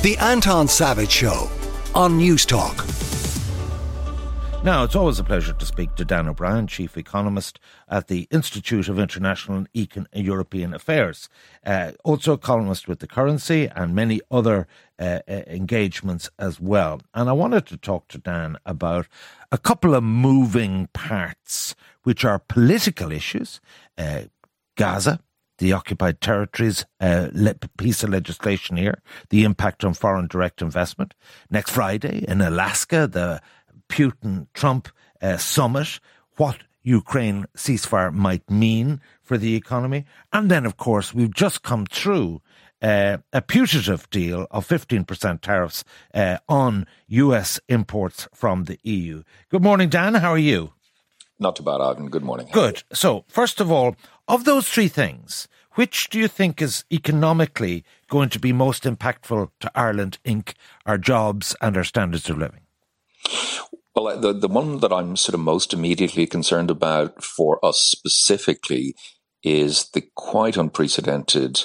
The Anton Savage Show on News Talk. Now, it's always a pleasure to speak to Dan O'Brien, Chief Economist at the Institute of International and European Affairs. Also a columnist with The Currency and many other engagements as well. And I wanted to talk to Dan about a couple of moving parts, which are political issues. Gaza, the occupied territories, piece of legislation here, the impact on foreign direct investment. Next Friday in Alaska, the Putin-Trump summit, what Ukraine ceasefire might mean for the economy. And then, of course, we've just come through a putative deal of 15% tariffs on US imports from the EU. Good morning, Dan. How are you? Not too bad, Ivan. Good morning. Good. So, first of all, of those three things, which do you think is economically going to be most impactful to Ireland Inc., our jobs and our standards of living? Well, the one that I'm sort of most immediately concerned about for us specifically is the quite unprecedented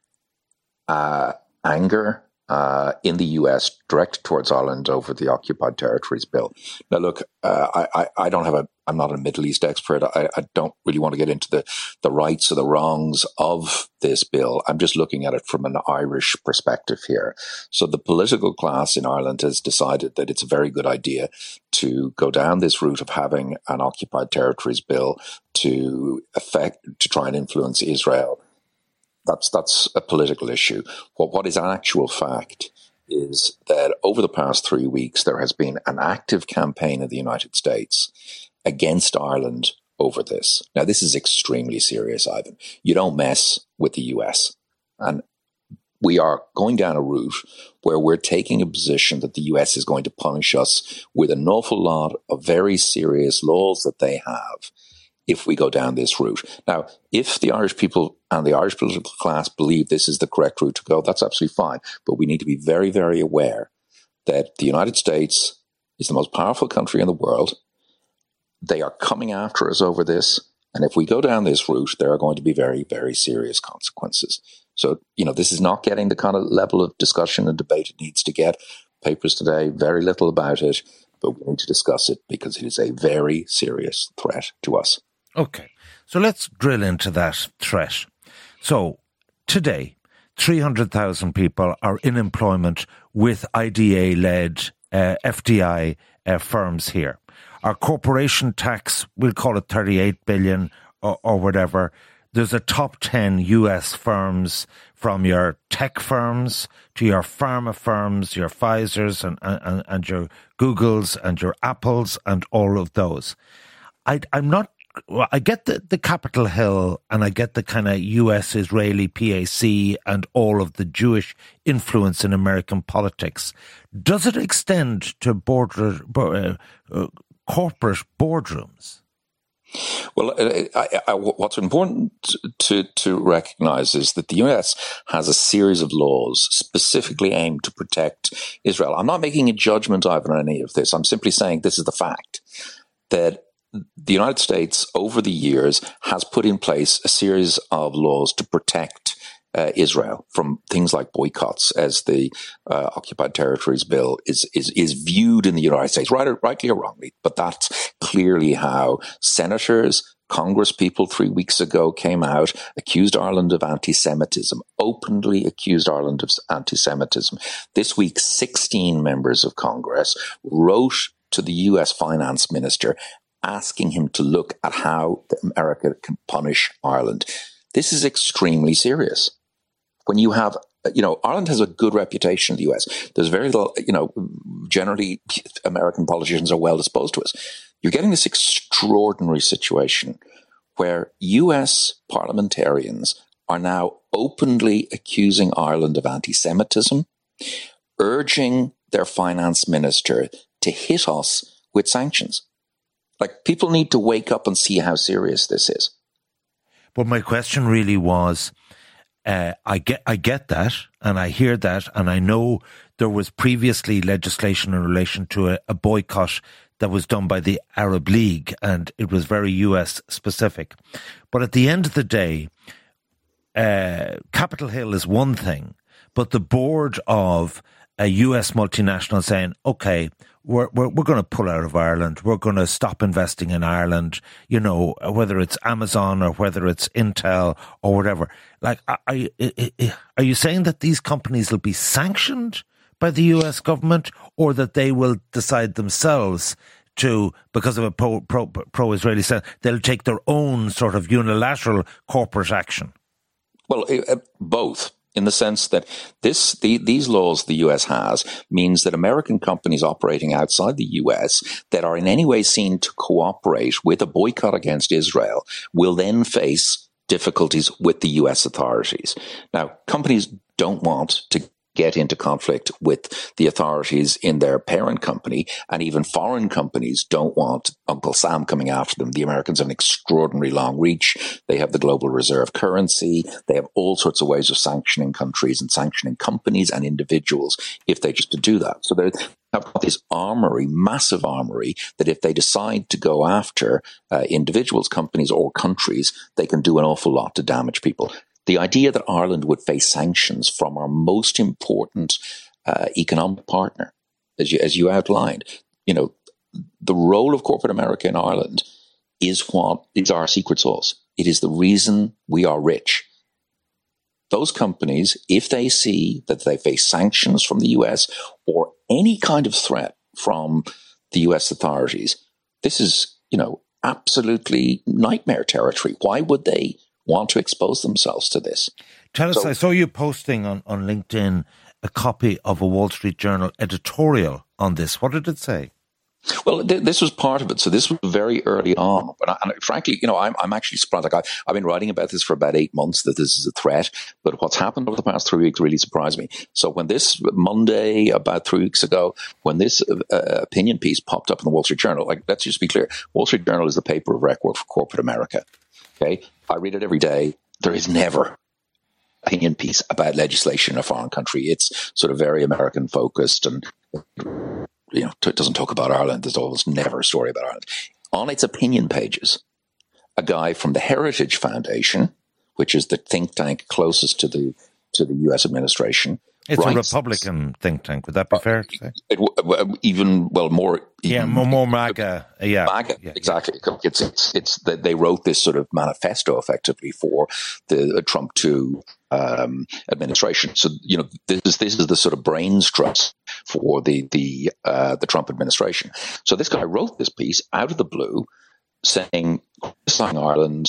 anger in the US directed towards Ireland over the Occupied Territories Bill. Now, look, I'm not a Middle East expert. I don't really want to get into the rights or the wrongs of this bill. I'm just looking at it from an Irish perspective here. So the political class in Ireland has decided that it's a very good idea to go down this route of having an Occupied Territories Bill to try and influence Israel. That's a political issue. What is an actual fact is that over the past 3 weeks, there has been an active campaign in the United States against Ireland over this. Now, this is extremely serious, Ivan. You don't mess with the US. And we are going down a route where we're taking a position that the US is going to punish us with an awful lot of very serious laws that they have if we go down this route. Now, if the Irish people and the Irish political class believe this is the correct route to go, that's absolutely fine. But we need to be very, very aware that the United States is the most powerful country in the world. They are coming after us over this. And if we go down this route, there are going to be very, very serious consequences. So, this is not getting the kind of level of discussion and debate it needs to get. Papers today, very little about it, but we need to discuss it because it is a very serious threat to us. Okay, so let's drill into that threat. So today, 300,000 people are in employment with IDA-led FDI firms here. Our corporation tax, we'll call it 38 billion or whatever. There's a top 10 US firms, from your tech firms to your pharma firms, your Pfizers and your Googles and your Apples and all of those. I get the Capitol Hill and I get the kind of US-Israeli PAC and all of the Jewish influence in American politics. Does it extend to corporate boardrooms? Well, what's important to recognize is that the US has a series of laws specifically aimed to protect Israel. I'm not making a judgment, Ivan, on any of this. I'm simply saying this is the fact that the United States, over the years, has put in place a series of laws to protect Israel from things like boycotts, as the Occupied Territories Bill is viewed in the United States, rightly or wrongly. But that's clearly how senators, Congress people 3 weeks ago came out, accused Ireland of anti-Semitism, openly accused Ireland of anti-Semitism. This week, 16 members of Congress wrote to the US finance minister asking him to look at how America can punish Ireland. This is extremely serious. When you have, Ireland has a good reputation in the US. There's very little, generally American politicians are well disposed to us. You're getting this extraordinary situation where US parliamentarians are now openly accusing Ireland of anti-Semitism, urging their finance minister to hit us with sanctions. Like, people need to wake up and see how serious this is. But my question really was, I get that, and I hear that, and I know there was previously legislation in relation to a boycott that was done by the Arab League, and it was very US specific. But at the end of the day, Capitol Hill is one thing, but the board of a US multinational saying, okay, we're going to pull out of Ireland. We're going to stop investing in Ireland, you know, whether it's Amazon or whether it's Intel or whatever. Like, are you saying that these companies will be sanctioned by the US government, or that they will decide themselves to, because of a pro-Israeli sense, they'll take their own sort of unilateral corporate action? Well, both. In the sense that these laws the US has means that American companies operating outside the US that are in any way seen to cooperate with a boycott against Israel will then face difficulties with the US authorities. Now, companies don't want to get into conflict with the authorities in their parent company, and even foreign companies don't want Uncle Sam coming after them. The Americans have an extraordinary long reach. They have the global reserve currency. They have all sorts of ways of sanctioning countries and sanctioning companies and individuals if they just to do that. So they have got this armory, massive armory, that if they decide to go after individuals, companies, or countries, they can do an awful lot to damage people. The idea that Ireland would face sanctions from our most important economic partner, as you outlined, you know, the role of corporate America in Ireland is what is our secret sauce. It is the reason we are rich. Those companies, if they see that they face sanctions from the US or any kind of threat from the US authorities, this is, you know, absolutely nightmare territory. Why would they want to expose themselves to this? Tell us, I saw you posting on LinkedIn a copy of a Wall Street Journal editorial on this. What did it say? Well, this was part of it. So this was very early on. And frankly, you know, I'm actually surprised. Like I've been writing about this for about 8 months, that this is a threat. But what's happened over the past 3 weeks really surprised me. So when this Monday, about 3 weeks ago, when this opinion piece popped up in the Wall Street Journal, like, let's just be clear, Wall Street Journal is the paper of record for corporate America. Okay, I read it every day. There is never opinion piece about legislation in a foreign country. It's sort of very American focused, and you know, it doesn't talk about Ireland. There's almost never a story about Ireland. On its opinion pages, a guy from the Heritage Foundation, which is the think tank closest to the U.S. administration. It's a Republican think tank. Would that be fair to say? More MAGA. MAGA, yeah, exactly. It's that they wrote this sort of manifesto effectively for the Trump II administration. So, you know, this is the sort of brains trust for the Trump administration. So this guy wrote this piece out of the blue, saying Ireland.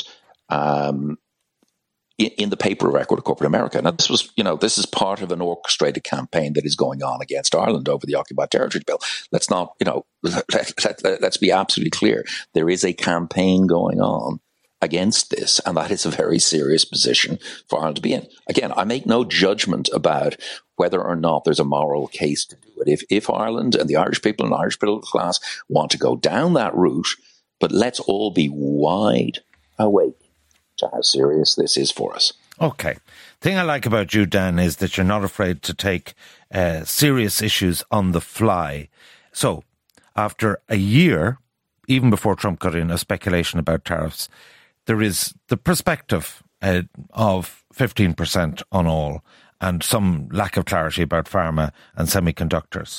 In the paper record of corporate America. Now, this is part of an orchestrated campaign that is going on against Ireland over the Occupied Territories Bill. Let's not, you know, let's be absolutely clear. There is a campaign going on against this, and that is a very serious position for Ireland to be in. Again, I make no judgment about whether or not there's a moral case to do it. If Ireland and the Irish people and the Irish political class want to go down that route, but let's all be wide awake to how serious this is for us. Okay. The thing I like about you, Dan, is that you're not afraid to take serious issues on the fly. So, after a year, even before Trump got in, of speculation about tariffs, there is the perspective of 15% on all, and some lack of clarity about pharma and semiconductors.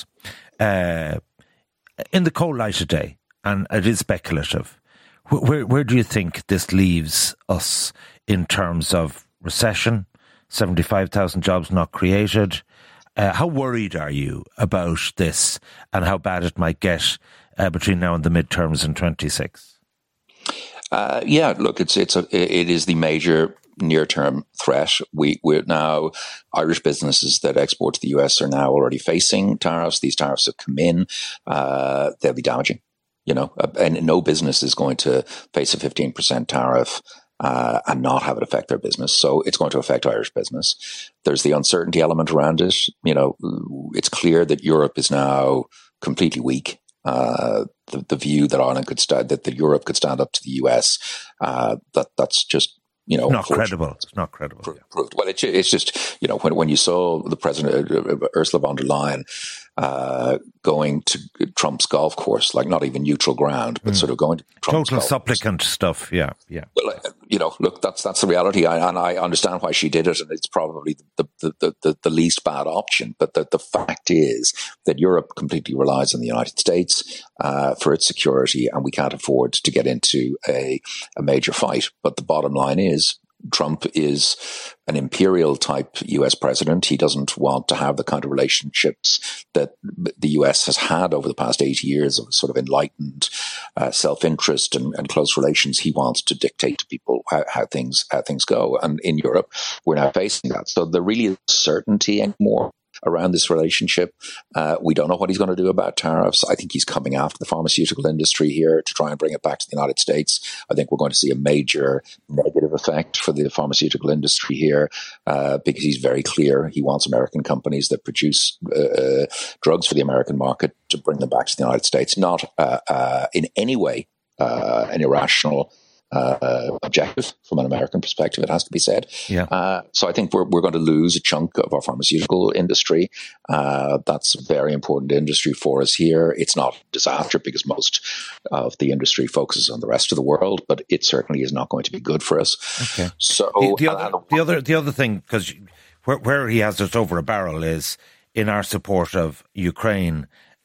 In the cold light of day, and it is speculative, where do you think this leaves us in terms of recession, 75,000 jobs not created? How worried are you about this and how bad it might get between now and the midterms in 26? Yeah, look, it is the major near-term threat. We're now, Irish businesses that export to the US are now already facing tariffs. These tariffs have come in. They'll be damaging. You know, and no business is going to face a 15% tariff and not have it affect their business. So it's going to affect Irish business. There's the uncertainty element around it. You know, it's clear that Europe is now completely weak. The view that Ireland that Europe could stand up to the US, that's just, you know, not credible. It's not credible. Proved. Well, it's just, you know, when you saw the president Ursula von der Leyen going to Trump's golf course, like not even neutral ground, but sort of going to Trump's total golf supplicant course. Stuff. Yeah. Well, look, that's the reality, and I understand why she did it, and it's probably the least bad option. But the fact is that Europe completely relies on the United States for its security, and we can't afford to get into a major fight. But the bottom line is, Trump is an imperial type US president. He doesn't want to have the kind of relationships that the US has had over the past 80 years of sort of enlightened self-interest and close relations. He wants to dictate to people how things go. And in Europe, we're now facing that. So there really is certainty anymore around this relationship. We don't know what he's going to do about tariffs. I think he's coming after the pharmaceutical industry here to try and bring it back to the United States. I think we're going to see a major negative effect for the pharmaceutical industry here because he's very clear. He wants American companies that produce drugs for the American market to bring them back to the United States, not in any way an irrational objective from an American perspective, it has to be said. Yeah. So I think we're going to lose a chunk of our pharmaceutical industry. That's a very important industry for us here. It's not a disaster because most of the industry focuses on the rest of the world, but it certainly is not going to be good for us. Okay. So the other thing, because where he has us over a barrel is in our support of Ukraine.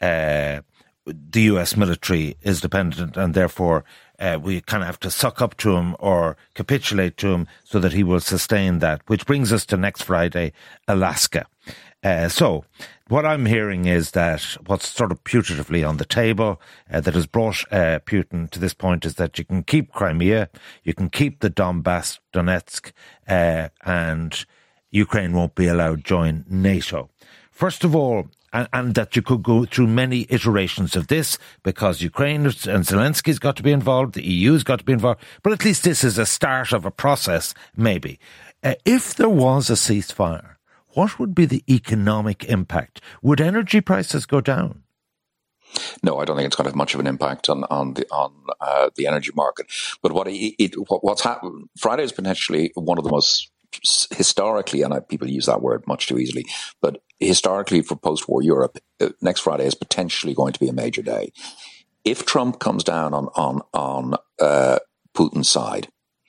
The US military is dependent, and therefore we kind of have to suck up to him or capitulate to him so that he will sustain that, which brings us to next Friday, Alaska. So what I'm hearing is that what's sort of putatively on the table that has brought Putin to this point is that you can keep Crimea, you can keep the Donbass, Donetsk, and Ukraine won't be allowed to join NATO. First of all, and that you could go through many iterations of this because Ukraine and Zelensky's got to be involved, the EU's got to be involved, but at least this is a start of a process, maybe. If there was a ceasefire, what would be the economic impact? Would energy prices go down? No, I don't think it's going to have much of an impact on the energy market. But what's happened, Friday is potentially one of the most historically, and people use that word much too easily, but historically for post-war Europe, next Friday is potentially going to be a major day. If Trump comes down on Putin's side,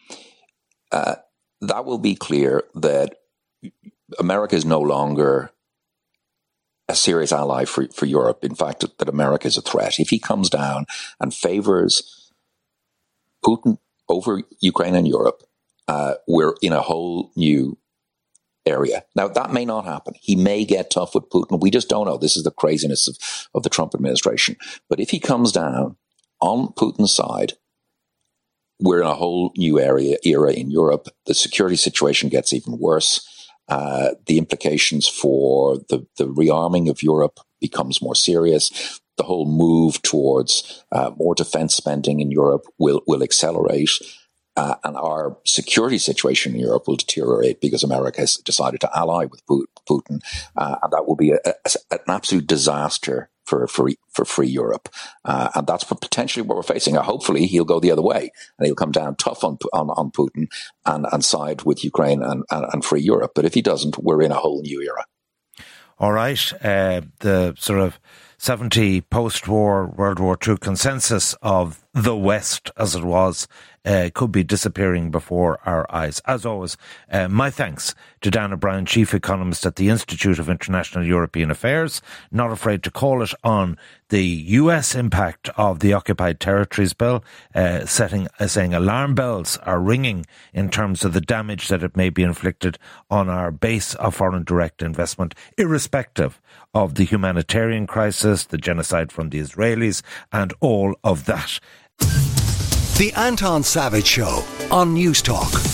that will be clear that America is no longer a serious ally for Europe. In fact, that America is a threat. If he comes down and favors Putin over Ukraine and Europe, we're in a whole new area. Now, that may not happen. He may get tough with Putin. We just don't know. This is the craziness of the Trump administration. But if he comes down on Putin's side, we're in a whole new era in Europe. The security situation gets even worse. The implications for the rearming of Europe becomes more serious. The whole move towards more defense spending in Europe will accelerate. And our security situation in Europe will deteriorate because America has decided to ally with Putin. And that will be an absolute disaster for free Europe. And that's potentially what we're facing. Hopefully he'll go the other way and he'll come down tough on Putin and side with Ukraine and free Europe. But if he doesn't, we're in a whole new era. All right. The sort of 70 post-war World War II consensus of the West, as it was, could be disappearing before our eyes. As always, my thanks to Dan O'Brien, Chief Economist at the Institute of International European Affairs, not afraid to call it on the US impact of the Occupied Territories Bill, saying alarm bells are ringing in terms of the damage that it may be inflicted on our base of foreign direct investment, irrespective of the humanitarian crisis, the genocide from the Israelis, and all of that. The Anton Savage Show on News Talk.